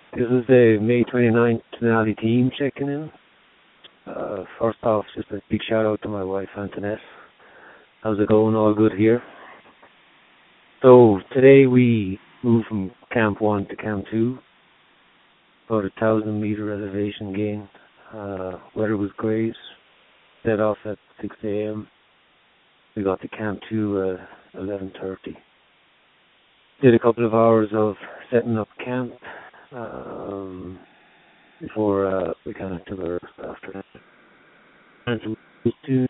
This is the May 29th Denali team checking in. First off, just a big shout out to my wife Antoinette. How's it going? All good here. So today we moved from Camp 1 to Camp 2, about 1,000 meter elevation gain. Weather was great. Set off at 6 a.m. We got to Camp 2 at 11:30. Did a couple of hours of setting up camp before we kind of took a rest after that. And so we used to